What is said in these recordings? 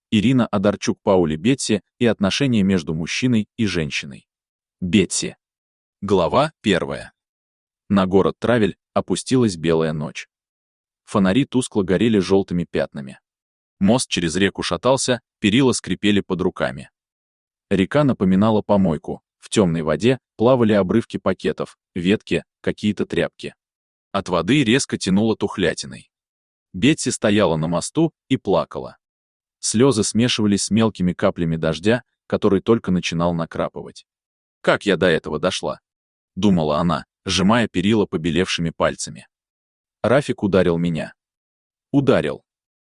Ирина Одарчук-Паули Бетси и отношения между мужчиной и женщиной. Бетси. Глава 1. На город Травель опустилась белая ночь. Фонари тускло горели желтыми пятнами. Мост через реку шатался, перила скрипели под руками. Река напоминала помойку. В темной воде плавали обрывки пакетов, ветки, какие-то тряпки. От воды резко тянуло тухлятиной. Бетси стояла на мосту и плакала. Слезы смешивались с мелкими каплями дождя, который только начинал накрапывать. «Как я до этого дошла?» — думала она, сжимая перила побелевшими пальцами. Рафик ударил меня. Ударил.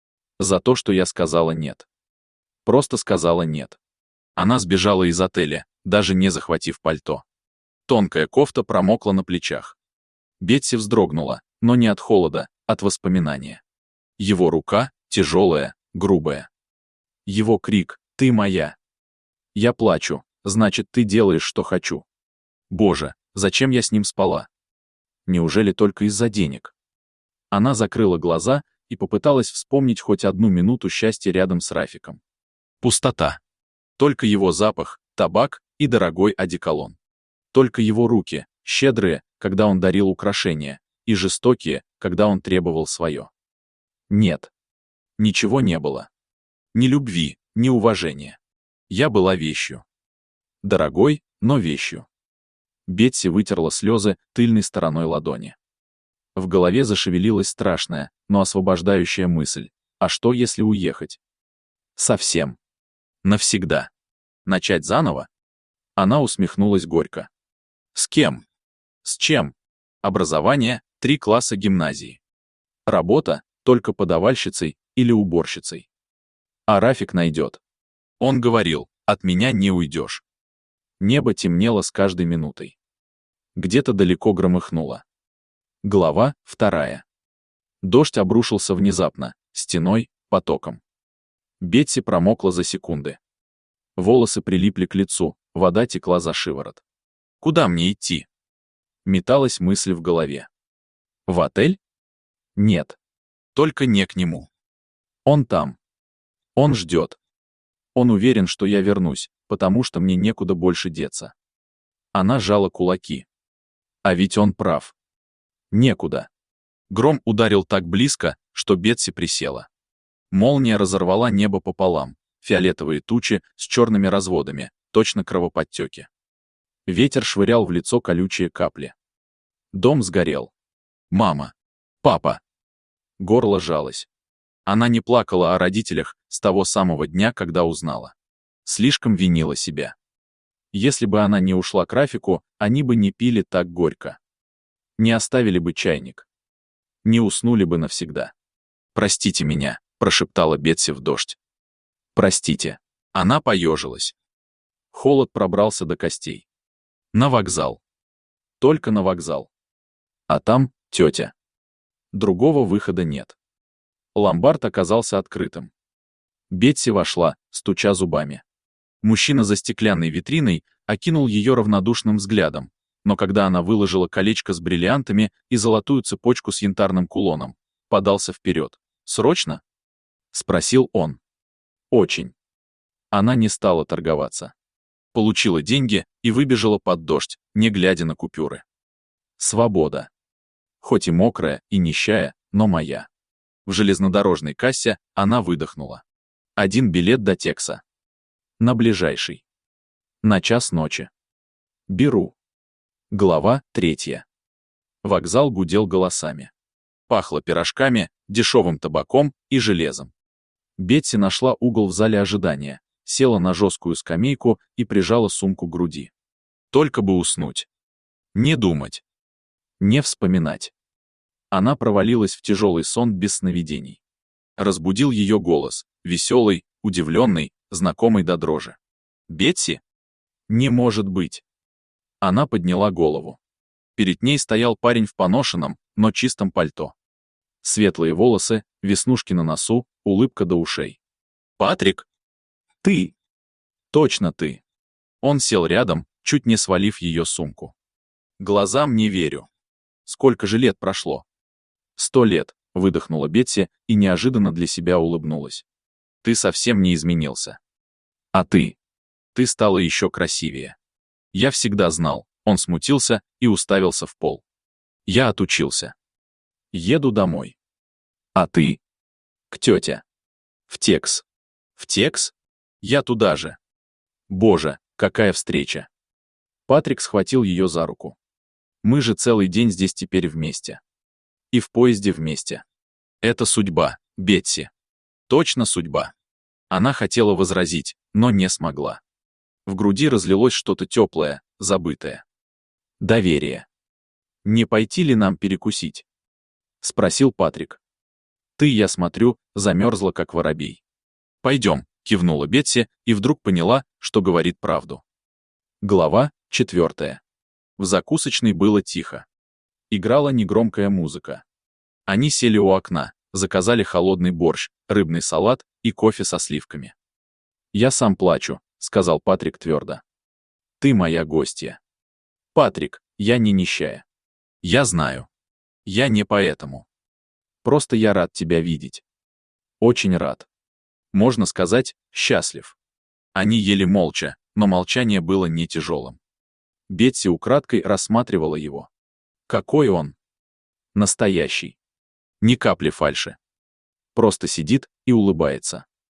За то, что я сказала «нет». Просто сказала «нет». Она сбежала из отеля, даже не захватив пальто. Тонкая кофта промокла на плечах. Бетси вздрогнула, но не от холода, от воспоминания. Его рука, тяжелая, грубая. Его крик «Ты моя!». Я плачу, значит, ты делаешь, что хочу. Боже, зачем я с ним спала? Неужели только из-за денег? Она закрыла глаза и попыталась вспомнить хоть одну минуту счастья рядом с Рафиком. Пустота. Только его запах, табак и дорогой одеколон. Только его руки, щедрые, когда он дарил украшения, и жестокие, когда он требовал свое. Нет. Ничего не было. Ни любви, ни уважения. Я была вещью. Дорогой, но вещью. Бетси вытерла слезы тыльной стороной ладони. В голове зашевелилась страшная, но освобождающая мысль. А что, если уехать? Совсем. Навсегда. Начать заново? Она усмехнулась горько. С кем? С чем? Образование, 3 класса гимназии. Работа, только подавальщицей или уборщицей. А Рафик найдет. Он говорил, от меня не уйдешь. Небо темнело с каждой минутой. Где-то далеко громыхнуло. Глава 2. Дождь обрушился внезапно, стеной, потоком. Бетси промокла за секунды. Волосы прилипли к лицу, вода текла за шиворот. Куда мне идти? Металась мысль в голове. В отель? Нет. Только не к нему. Он там. Он ждет. Он уверен, что я вернусь, потому что мне некуда больше деться. Она сжала кулаки. А ведь он прав. Некуда. Гром ударил так близко, что Бетси присела. Молния разорвала небо пополам, фиолетовые тучи с черными разводами, точно кровоподтеки. Ветер швырял в лицо колючие капли. Дом сгорел. Мама. Папа. Горло сжалось. Она не плакала о родителях с того самого дня, когда узнала. Слишком винила себя. Если бы она не ушла к Рафику, они бы не пили так горько. Не оставили бы чайник. Не уснули бы навсегда. «Простите меня», — прошептала Бетси в дождь. «Простите». Она поежилась. Холод пробрался до костей. На вокзал. Только на вокзал. А там тетя. Другого выхода нет. Ломбард оказался открытым. Бетси вошла, стуча зубами. Мужчина за стеклянной витриной окинул ее равнодушным взглядом, но когда она выложила колечко с бриллиантами и золотую цепочку с янтарным кулоном, подался вперед. «Срочно?» — спросил он. «Очень». Она не стала торговаться. Получила деньги и выбежала под дождь, не глядя на купюры. Свобода. Хоть и мокрая, и нищая, но моя. В железнодорожной кассе она выдохнула. 1 билет до Текса. На ближайший. На час ночи. Беру. Глава 3. Вокзал гудел голосами. Пахло пирожками, дешевым табаком и железом. Бетси нашла угол в зале ожидания, села на жесткую скамейку и прижала сумку к груди. Только бы уснуть. Не думать. Не вспоминать. Она провалилась в тяжелый сон без сновидений. Разбудил ее голос, веселый, удивленный, знакомый до дрожи. «Бетси? Не может быть!» Она подняла голову. Перед ней стоял парень в поношенном, но чистом пальто. Светлые волосы, веснушки на носу, улыбка до ушей. «Патрик? Ты?» «Точно ты!» Он сел рядом, чуть не свалив ее сумку. «Глазам не верю. Сколько же лет прошло?» 100 лет», — выдохнула Бетси и неожиданно для себя улыбнулась. Ты совсем не изменился. А ты? Ты стала еще красивее. Я всегда знал. Он смутился и уставился в пол. Я отучился. Еду домой. А ты? К тете. В Текс. В Текс? Я туда же. Боже, какая встреча. Патрик схватил ее за руку. Мы же целый день здесь теперь вместе. И в поезде вместе. Это судьба, Бетси. Точно судьба. Она хотела возразить, но не смогла. В груди разлилось что-то теплое, забытое. Доверие. «Не пойти ли нам перекусить?» — спросил Патрик. «Ты, я смотрю, замерзла, как воробей». «Пойдем», — кивнула Бетси и вдруг поняла, что говорит правду. Глава 4. В закусочной было тихо. Играла негромкая музыка. Они сели у окна, заказали холодный борщ, рыбный салат и кофе со сливками. «Я сам плачу», — сказал Патрик твердо. «Ты моя гостья». «Патрик, я не нищая». «Я знаю. Я не поэтому. Просто я рад тебя видеть. Очень рад. Можно сказать, счастлив». Они ели молча, но молчание было не тяжелым. Бетси украдкой рассматривала его. Какой он? Настоящий. Ни капли фальши. Просто сидит и улыбается.